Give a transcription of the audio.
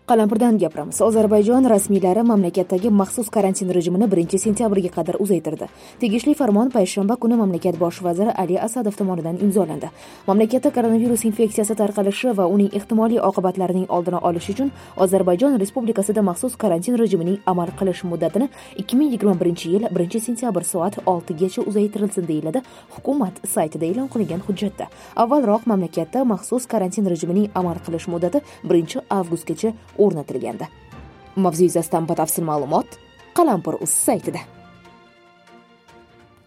Qalampirdan gapiramiz. Ozarbayjon rasmiylari mamlakatdagi maxsus karantin rejimini 1-sentyabrga qadar uzaytirdi. Tegishli farmon payshanba kuni mamlakat bosh vaziri Ali Asadov tomonidan imzolandi. Mamlakatda koronavirus infeksiyasi tarqalishi va uning ehtimoliy oqibatlarining oldini olish uchun Ozarbayjon Respublikasida maxsus karantin rejimining amal qilish muddatini 2021-yil 1-sentyabr soat 6 gacha uzaytirilsin deyiladi hukumat saytida e'lon qilingan hujjatda. Avvalroq mamlakatda maxsus karantin rejimining amal qilish muddati 1-avgustgacha o'rnatilgandi. Mavzu yuzasidan batafsil ma'lumot Qalampir.uz saytida.